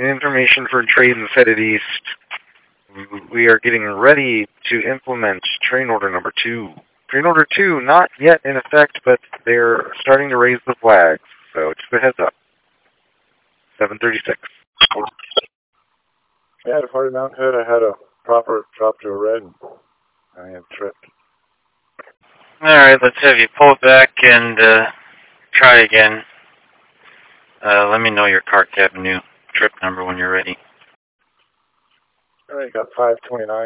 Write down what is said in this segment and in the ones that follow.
Information for trade and Fetid East. We are getting ready to implement train order number 2. Train order 2, not yet in effect, but they're starting to raise the flags. So just a heads up. 736. Yeah, at Hardy Mountain Head, I had a proper drop to a red. I have tripped. Alright, let's have you pull back and try again. Let me know your car cab new trip number when you're ready. Alright, got 529,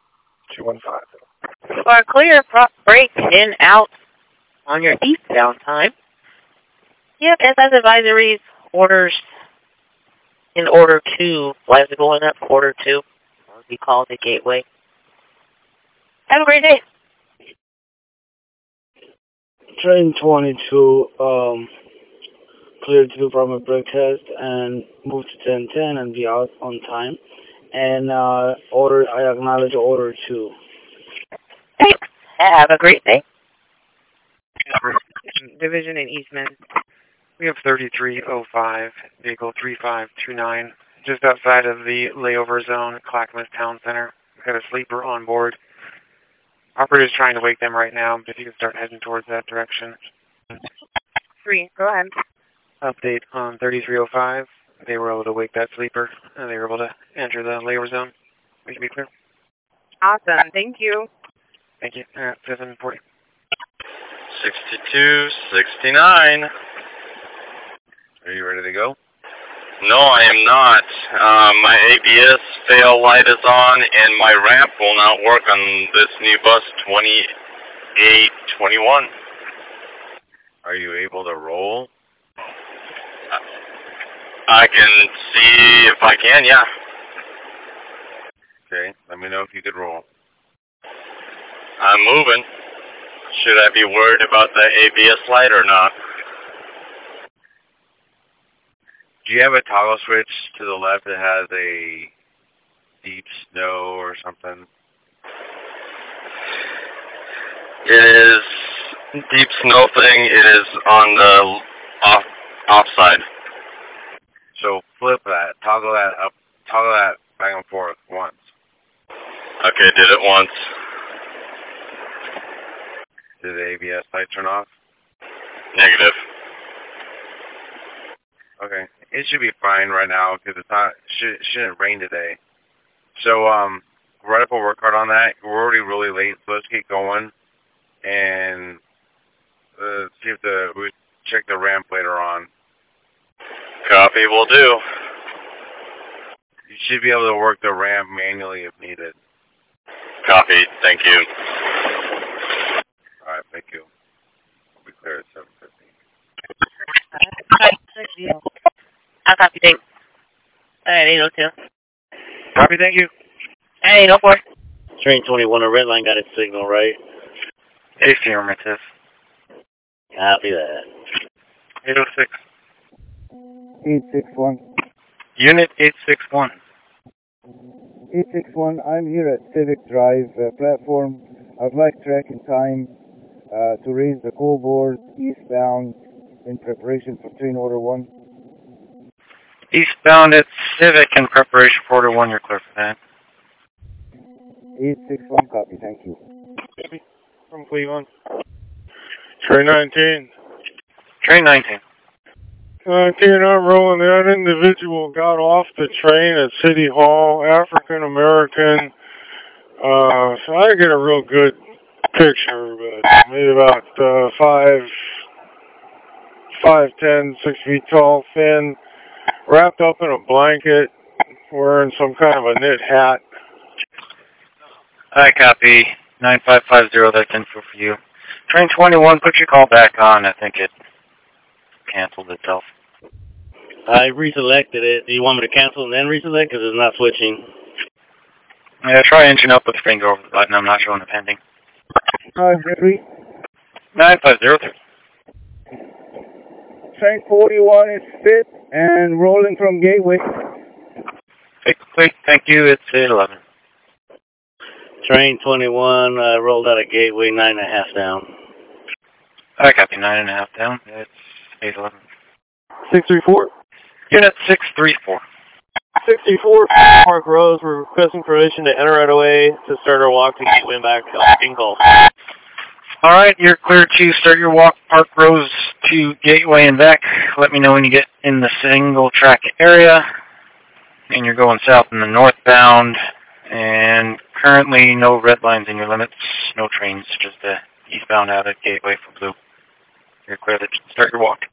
215. For a clear break in out on your eastbound time. Yep, SS advisories, orders in order 2. Flags are going up, order 2. We call the gateway. Have a great day. Train 22, cleared to from a break test and move to 1010 and be out on time. And I acknowledge order 2. Thanks. Have a great day. Division in Eastman. We have 3305, vehicle 3529, just outside of the layover zone at Clackamas Town Center. We've got a sleeper on board. Operator's trying to wake them right now, but if you can start heading towards that direction. 3, go ahead. Update on 3305. They were able to wake that sleeper, and they were able to enter the layover zone. We can be clear. Awesome. Thank you. Thank you. 740. 6269. Are you ready to go? No, I am not. My ABS fail light is on, and my ramp will not work on this new bus 2821. Are you able to roll? I can see if I can, yeah. Okay, let me know if you could roll. I'm moving. Should I be worried about the ABS light or not? Do you have a toggle switch to the left that has a deep snow or something? It is deep snow thing. It is on the off side. So flip that, toggle that up, toggle that back and forth once. Okay, did it once. Did the ABS light turn off? Negative. Okay, it should be fine right now because it's not. Shouldn't rain today. So write up a work hard on that. We're already really late, so let's get going and see if we check the ramp later on. Copy, will do. You should be able to work the ramp manually if needed. Copy, thank you. All right, thank you. We'll be clear at 7:15. I'll copy, thanks. All right, 802. Copy, thank you. Hey, 804. Train 21, a red line got its signal, right? Affirmative. Copy that. 806. 861. Unit 861. 861, I'm here at Civic Drive platform. I'd like track and time to raise the coal board eastbound in preparation for train order 1. Eastbound at Civic in preparation for order 1, you're clear for that. 861, copy, thank you. From Cleveland. Train 19. Train 19. 19, I'm rolling. That individual got off the train at City Hall, African American. So I get a real good picture, but maybe about 5'10", 6 feet tall, thin, wrapped up in a blanket, wearing some kind of a knit hat. I copy. 9550, that's info for you. Train 21, put your call back on. I think it canceled itself. I reselected it. Do you want me to cancel and then reselect? Because it's not switching. Yeah, try engine up with the finger over the button. I'm not showing the pending. 503. 9503. Train 41 is fit and rolling from Gateway. Quick, thank you. It's 811. Train 21 rolled out of Gateway, 9.5 down. I copy, 9.5 down. It's 811. 634. Unit 634. 64 Park Rose, we're requesting permission to enter right away to start our walk to Gateway and back. In call. Alright, you're clear to start your walk Park Rose to Gateway and back. Let me know when you get in the single track area. And you're going south in the northbound. And currently no red lines in your limits, no trains, just eastbound out at Gateway for Blue. You're clear to start your walk.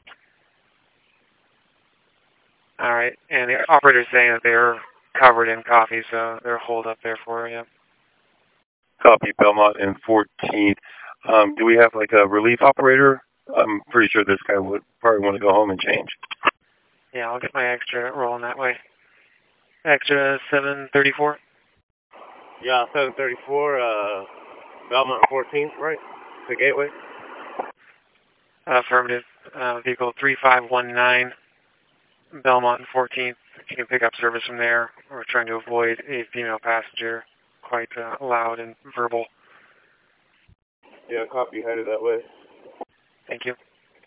Alright, and the operator's saying that they're covered in coffee, so they're holed up there for you. Copy, Belmont and 14th. Do we have like a relief operator? I'm pretty sure this guy would probably want to go home and change. Yeah, I'll get my extra rolling that way. Extra 734? Yeah, 734, Belmont 14th, right? The Gateway? Affirmative. Vehicle 3519, Belmont and 14th. You can pick up service from there. We're trying to avoid a female passenger, quite loud and verbal. Yeah, copy, headed that way. Thank you.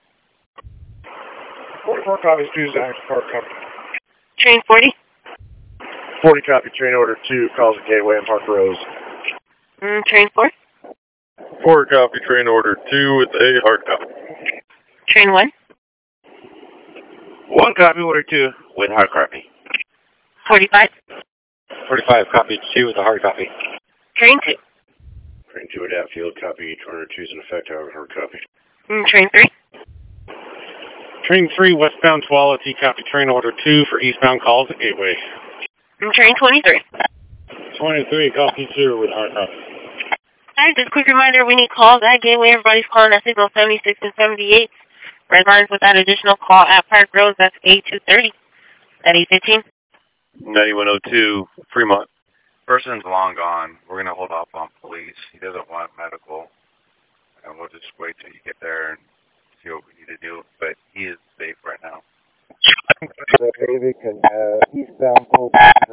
44 copies, Tuesday, Park Company. Train 40? 40 copy, train order 2, calls at Gateway and Park Rose. Train 4? 4 copy, train order 2 with a hard copy. Train 1? 1 copy, order 2 with hard copy. 45? 45 copy, 2 with a hard copy. Train 2? Train 2 at Atfield, copy, train order 2 is in effect, however, hard copy. Train 3? Train 3, westbound Tualatin, copy, train order 2 for eastbound calls at Gateway. Train 23? 23, copy 2 with hard copy. Alright, just a quick reminder, we need calls at Gateway. Everybody's calling at signal 76 and 78. Red lines with that additional call at Park Rose, that's 8230. At 815? 9102, Fremont. Person's long gone. We're going to hold off on police. He doesn't want medical. And we'll just wait till you get there and see what we need to do. But he is safe right now. Eastbound call.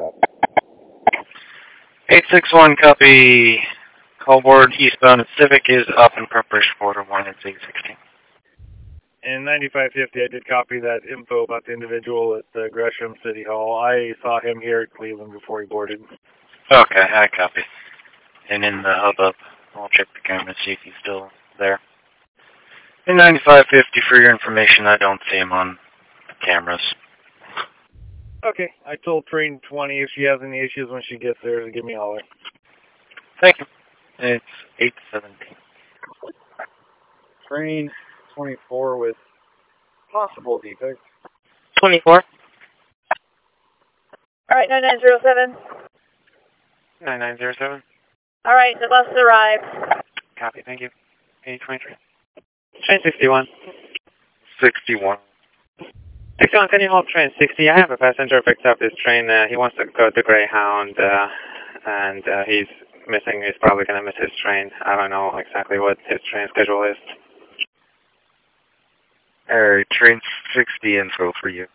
861 copy. Call board eastbound at Civic is up in preparation for order 1 at 816. And 9550, I did copy that info about the individual at the Gresham City Hall. I saw him here at Cleveland before he boarded. Okay, I copy. And in the hubbub, I'll check the camera and see if he's still there. In 9550, for your information, I don't see him on the cameras. Okay, I told train 20 if she has any issues when she gets there to give me a holler. Thank you. It's 817. Train 24 with possible defects. 24? Alright, 9907. 9907. Alright, the bus arrived. Copy, thank you. 823. Train 61. 61. 61, can you hold train 60? I have a passenger picked up this train. He wants to go to Greyhound, and he's missing. He's probably going to miss his train. I don't know exactly what his train schedule is. Alright, train 60 info for you.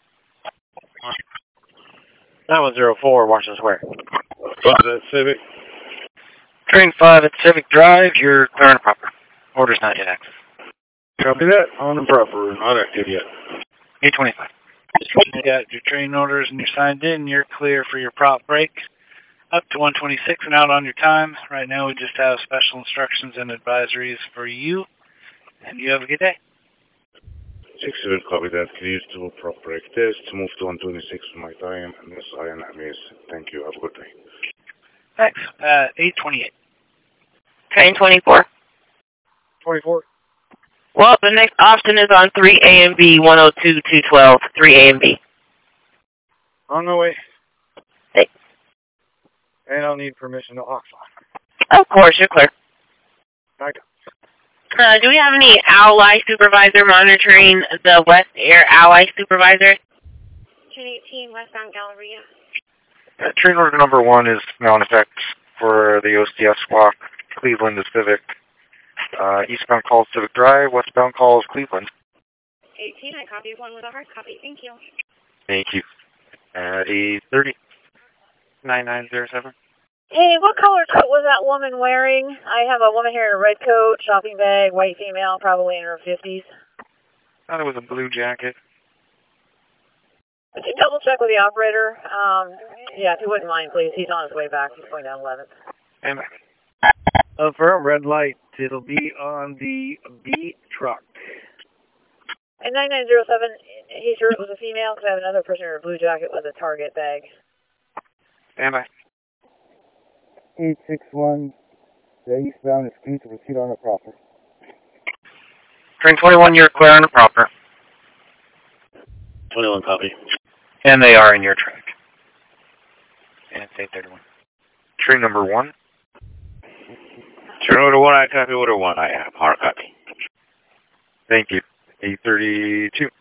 9104, Washington Square. Civic. Train 5 at Civic Drive, you're clear and proper. Order's not yet active. Copy that. On and proper. Not active yet. 825. You got your train orders and you're signed in. You're clear for your prop break. Up to 126 and out on your time. Right now we just have special instructions and advisories for you. And you have a good day. 67, copy that. Clear to prop break test. Move to 126 for my time. And yes, I am miss. Thank you. Have a good day. Thanks. 828. Train 24? 24. Well, the next option is on 3A and B, 102-212, 3A and B. On my way. Hey. And I'll need permission to off. Of course, you're clear. I go. Do we have any Ally supervisor monitoring the West Air Ally supervisor? Train 18, westbound Galleria. Train order number 1 is now in effect for the OCS walk, Cleveland to Civic. Eastbound calls Civic Drive, westbound calls Cleveland. 18, I copied 1 with a hard copy. Thank you. Thank you. At 8:30. 9907. Hey, what color coat was that woman wearing? I have a woman here in a red coat, shopping bag, white female, probably in her 50s. Thought it was a blue jacket. Could you double check with the operator? Yeah, if you wouldn't mind, please. He's on his way back. He's going down 11th. And Affirm, red light. It'll be on the B truck. And 9907, he's sure it was a female because I have another person in a blue jacket with a Target bag. stand by. 861, the eastbound is clear to proceed on the proper. Train 21, you're clear on the proper. 21 copy. And they are in your track. And it's 831. Train number 1. Train order 1, I copy. Order 1, I have. Hard copy. Thank you. 832.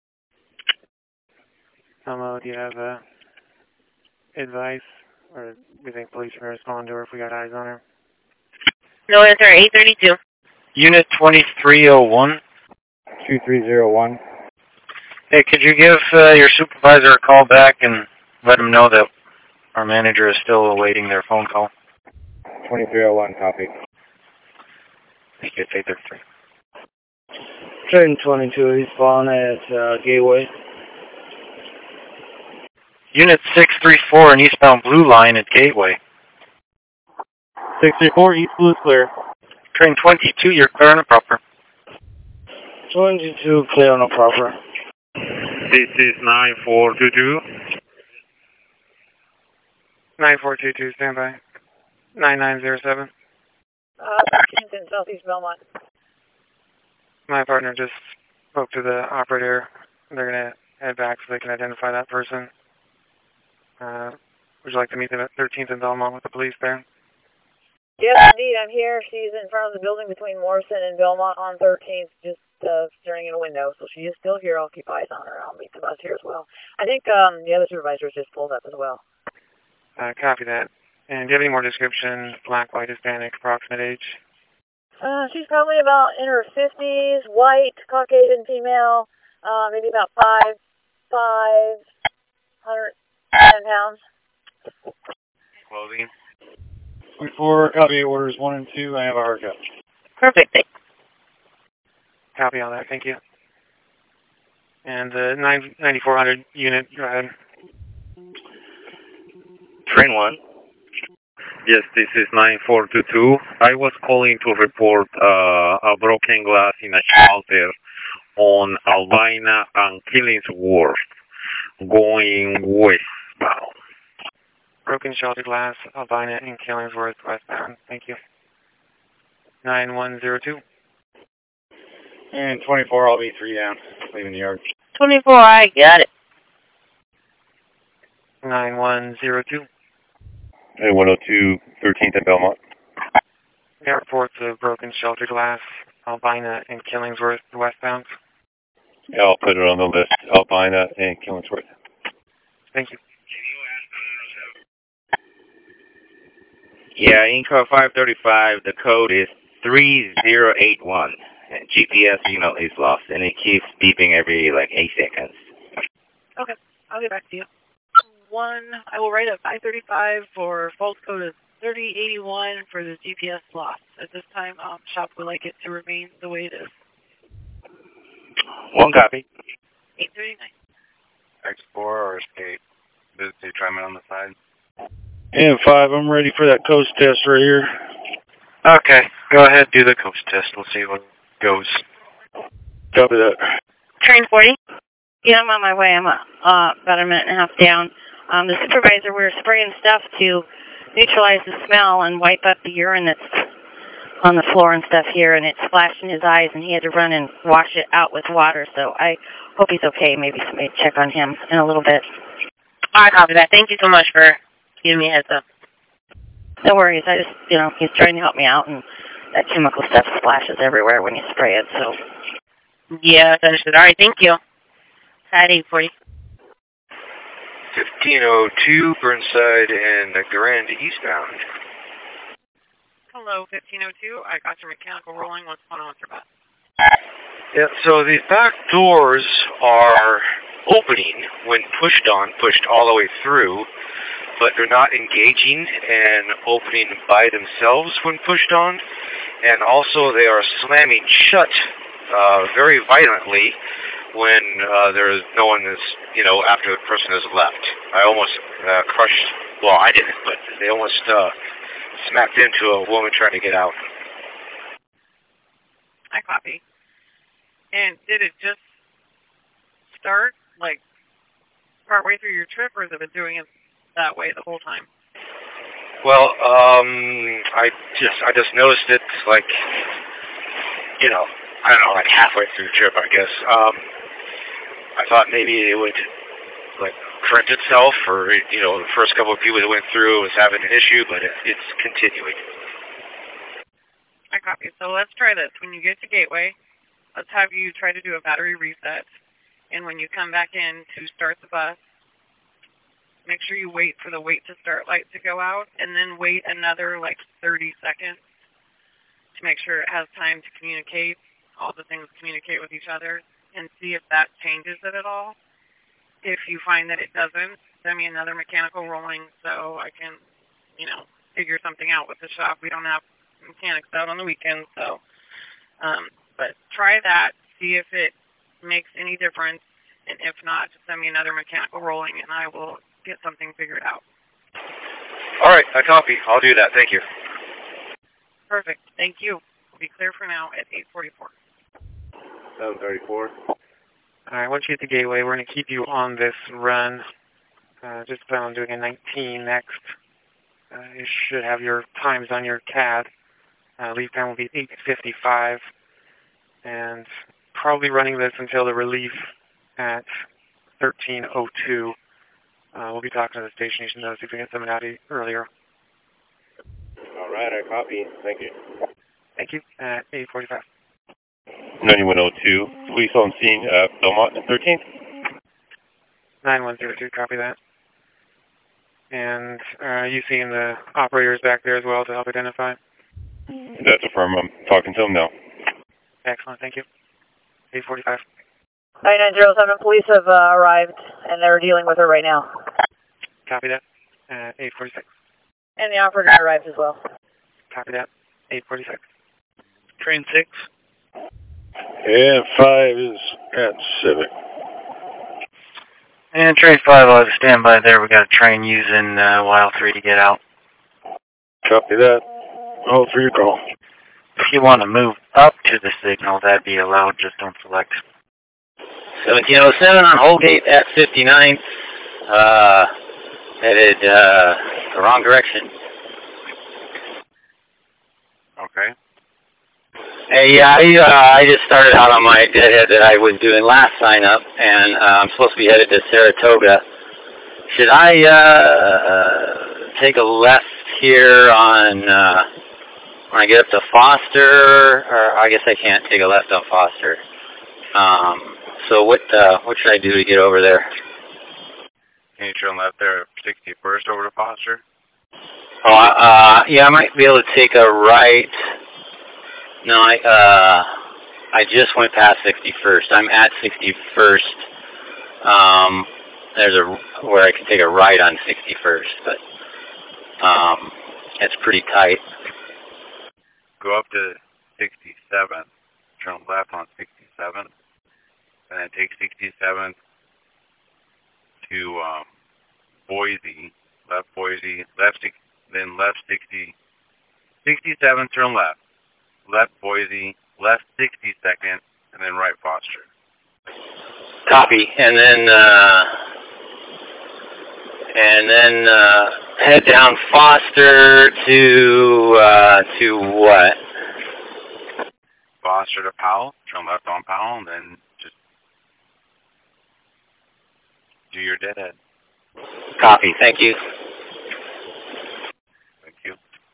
Tomo, do you have advice? Or do you think police can respond to her if we got eyes on her? No answer, 832. Unit 2301. 2301. Hey, could you give your supervisor a call back and let him know that our manager is still awaiting their phone call? 2301, copy. Thank you, it's 833. Train 22, he's falling at Gateway. Unit 634 and eastbound Blue Line at Gateway. 634, East Blue clear. Train 22, you're clear on the proper. 22, clear on the proper. This is 9422. 9422, stand by. 9907. 13th in Southeast Belmont. My partner just spoke to the operator. They're going to head back so they can identify that person. Would you like to meet them at 13th and Belmont with the police there? Yes, indeed, I'm here. She's in front of the building between Morrison and Belmont on 13th, just staring in a window. So she is still here. I'll keep eyes on her. I'll meet the bus here as well. I think the other supervisors just pulled up as well. Copy that. And do you have any more description? Black, white, Hispanic, approximate age? She's probably about in her 50s, white, Caucasian female, maybe about 5'5", 110 pounds. Clothing. 24, copy. Orders 1 and 2, I have a hard copy. Perfect. Copy all that, thank you. And the 9400 unit, go ahead. Train 1. Yes, this is 9422. I was calling to report a broken glass in a shelter on Albina and Killingsworth, going westbound. Broken shelter glass, Albina and Killingsworth, westbound. Thank you. 9102. And 24, I'll be 3 down, leaving the yard. 24, I got it. 9102. Hey, 102, 13th and Belmont. Yeah, reports of broken shelter glass, Albina and Killingsworth, westbound. Yeah, I'll put it on the list. Albina and Killingsworth. Thank you. Yeah, Inco 535, the code is 3081. And GPS signal is lost, and it keeps beeping every, 8 seconds. Okay, I'll get back to you. I will write a 535 for false code of 3081 for the GPS loss. At this time, shop would like it to remain the way it is. 1 copy. 839. X4 or escape. Busy triman on the side. And 5, I'm ready for that coast test right here. Okay, go ahead, do the coast test. We'll see what goes. Copy that. Train 40? Yeah, I'm on my way. I'm about a minute and a half down. The supervisor, we were spraying stuff to neutralize the smell and wipe up the urine that's on the floor and stuff here, and it splashed in his eyes, and he had to run and wash it out with water. So I hope he's okay. Maybe somebody check on him in a little bit. I copy that. Thank you so much for giving me a heads up. No worries. I just, he's trying to help me out, and that chemical stuff splashes everywhere when you spray it, so. Yeah, that's understood. All right, thank you. At 840. 1502, Burnside and Grand eastbound. Hello, 1502. I got your mechanical rolling. What's going on with your bus? Yeah, so the back doors are opening when pushed all the way through, but they're not engaging and opening by themselves when pushed on, and also they are slamming shut very violently when there's no one is, after the person has left. I almost crushed, well, I didn't, but they almost smacked into a woman trying to get out. I copy. And did it just start, like, partway through your trip, or has it been doing it that way the whole time? Well, I just noticed it, like, I don't know, like halfway through the trip, I guess. I thought maybe it would, like, correct itself, or, the first couple of people that went through was having an issue, but it's continuing. I copy. So let's try this. When you get to Gateway, let's have you try to do a battery reset. And when you come back in to start the bus, make sure you wait for the wait to start light to go out, and then wait another, like, 30 seconds to make sure it has time to communicate, all the things communicate with each other, and see if that changes it at all. If you find that it doesn't, send me another mechanical rolling so I can, figure something out with the shop. We don't have mechanics out on the weekends, so, but try that, see if it makes any difference, and if not, just send me another mechanical rolling and I will get something figured out. All right, I copy. I'll do that. Thank you. Perfect. Thank you. We'll be clear for now at 8:44. 7:34. All right, once you hit the gateway, we're going to keep you on this run. Just plan on doing a 19 next. You should have your times on your CAD. Leave time will be 8:55. And probably running this until the relief at 13:02. We'll be talking to the station agent, though, see if we can get someone out earlier. All right, I copy. Thank you. Thank you. At 8:45. 9102. Police on scene at Belmont and 13th. 9102, copy that. And are you seeing the operators back there as well to help identify? That's affirmed. I'm talking to him now. Excellent, thank you. 8:45. 9907, police have arrived, and they're dealing with her right now. Copy that. 8:46. And the operator arrived as well. Copy that. 8:46. Train 6. And 5 is at Civic. And train 5, I'll have a standby there. We got a train using YL3 to get out. Copy that. All for your call. If you want to move up to the signal, that'd be allowed. Just don't select. 1707 on Holgate at 59. Headed the wrong direction. Okay. Hey, I just started out on my deadhead that I was doing last sign up, and I'm supposed to be headed to Saratoga. Should I take a left here on when I get up to Foster, or I guess I can't take a left on Foster. So what should I do to get over there? Can you turn left there at 61st over to Foster? Oh, yeah, I might be able to take a right. No, I just went past 61st. I'm at 61st. There's where I can take a right on 61st, but it's pretty tight. Go up to 67, turn left on 67, and then take 67 to Boise, left Boise, then left 60, 67, turn left. Left Boise, left 62nd, and then right Foster. Copy. And then head down Foster to what? Foster to Powell. Turn left on Powell, and then just do your deadhead. Copy. Thank you. Thank you.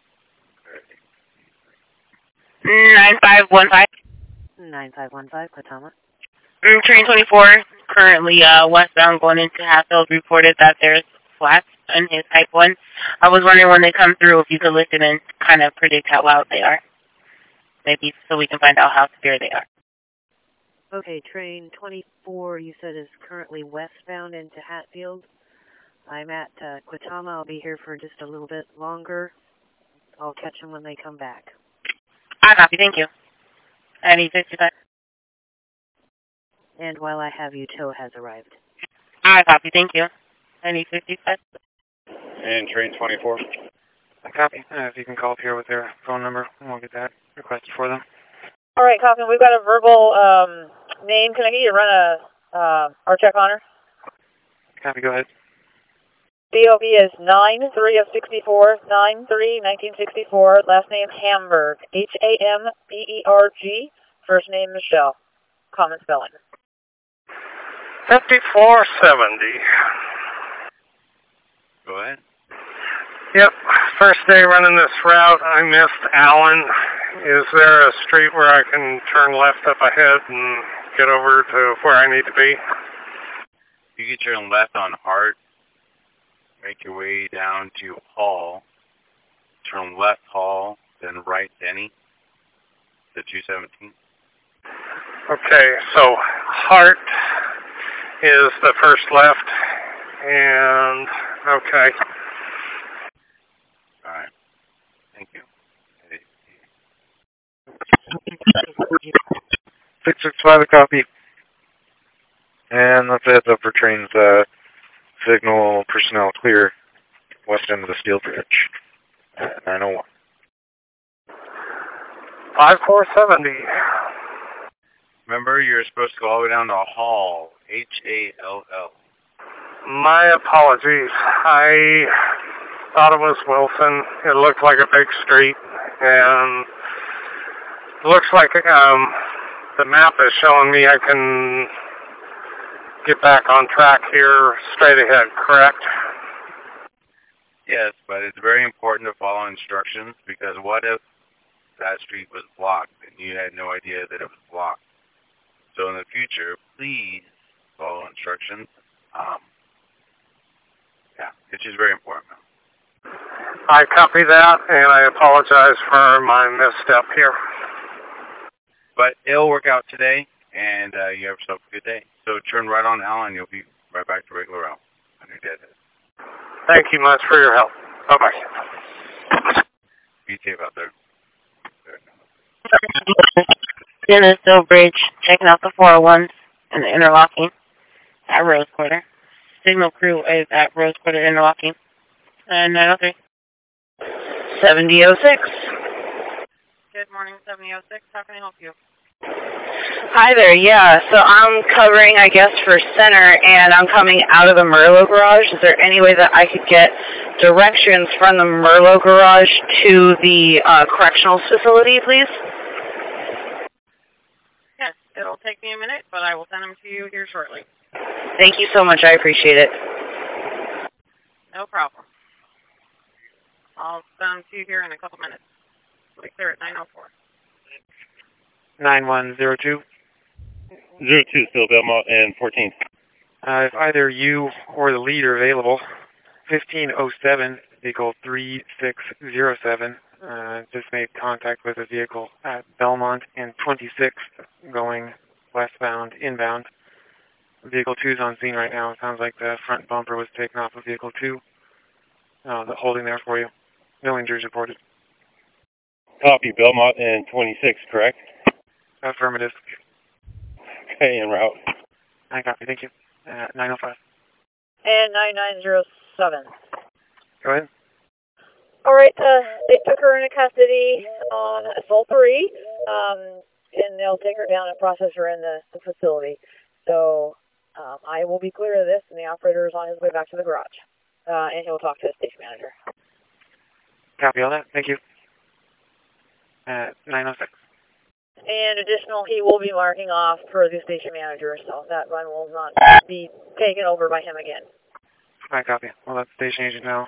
9515. 9515, Katama. Train 24, currently westbound going into Hatfield, reported that there's flats in his type 1. I was wondering when they come through if you could listen and kind of predict how loud they are. Maybe so we can find out how severe they are. Okay, train 24, you said is currently westbound into Hatfield. I'm at Quitama. I'll be here for just a little bit longer. I'll catch them when they come back. I copy, thank you. At 8:55. And while I have you, tow has arrived. Alright, copy, thank you. Any 55? And train 24. Copy. If you can call up here with their phone number, we'll get that requested for them. Alright, copy. We've got a verbal name. Can I get you to run our check on her? Copy, go ahead. BOB is 93 of 64, 93, 1964. Last name Hamberg. Hamberg. First name Michelle. Common spelling. 5470. Go ahead. Yep, first day running this route, I missed Allen. Is there a street where I can turn left up ahead and get over to where I need to be? You can turn left on Hart, make your way down to Hall, turn left Hall, then right Denny, to 217. Okay, so Hart is the first left, and okay. All right. Thank you. 665 a copy. And let's heads up for trains, signal personnel clear, west end of the steel bridge, 901. 5470. Remember, you're supposed to go all the way down to Hall, Hall. My apologies. I thought it was Wilson. It looked like a big street, and it looks like the map is showing me I can get back on track here straight ahead, correct? Yes, but it's very important to follow instructions, because what if that street was blocked and you had no idea that it was blocked? So in the future, please follow instructions. Yeah, it's just very important. I copy that, and I apologize for my misstep here. But it'll work out today, and you have yourself a good day. So turn right on Allen, you'll be right back to regular route on your dead head. Thank you much for your help. Bye-bye. Be safe out there. In the Steel Bridge, checking out the 401s and the interlocking at Rose Quarter. Signal crew is at Rose Quarter interlocking. And 903. 7006. Good morning, 7006. How can I help you? Hi there, yeah. So I'm covering, I guess, for center, and I'm coming out of the Merlot garage. Is there any way that I could get directions from the Merlot garage to the correctional facility, please? Yes, it'll take me a minute, but I will send them to you here shortly. Thank you so much. I appreciate it. No problem. I'll send them to you here in a couple minutes. We'll be clear at 904. 9102. 02, still Belmont and 14th. If either you or the lead are available, 1507, vehicle 3607, just made contact with a vehicle at Belmont and 26th going westbound, inbound. Vehicle 2 is on scene right now. It sounds like the front bumper was taken off of vehicle 2. The holding there for you. No injuries reported. Copy, Belmont and 26, correct? Affirmative. Okay, en route. I copy, thank you. 905. And 9907. Go ahead. Alright, they took her into custody on assault 3, and they'll take her down and process her in the facility. So, I will be clear of this, and the operator is on his way back to the garage. And he'll talk to the station manager. Copy all that, thank you. 906. And additional, he will be marking off per the station manager, so that run will not be taken over by him again. I copy. Well, that's station agent now.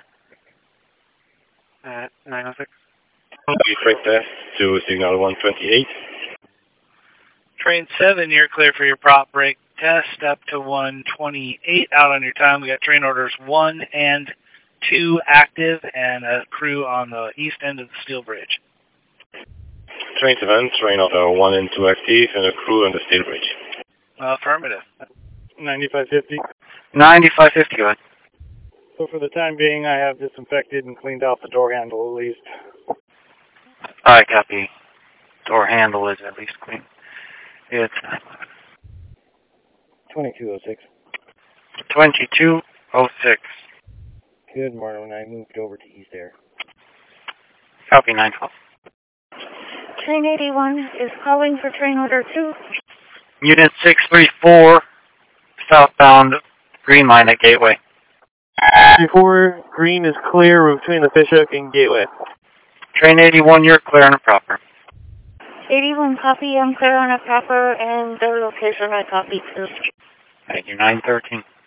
906. Right there to signal 128. Train 7, you're clear for your prop brake test up to 128 out on your time. We got train orders 1 and 2 active and a crew on the east end of the steel bridge. Train 7, train order 1 and 2 active and a crew on the steel bridge. Affirmative. 9550. 9550, go ahead. So for the time being, I have disinfected and cleaned out the door handle at least. I copy. Door handle is at least clean. It's 2206. 2206. Good morning. I moved over to East Air. Copy 912. Train 81 is calling for train order 2. Unit 634, southbound Green Line at Gateway. 34, green is clear between the Fishhook and Gateway. Train 81, you're clear on a proper. 81 copy, I'm clear on a proper, and the location I copy too. Thank you, 913.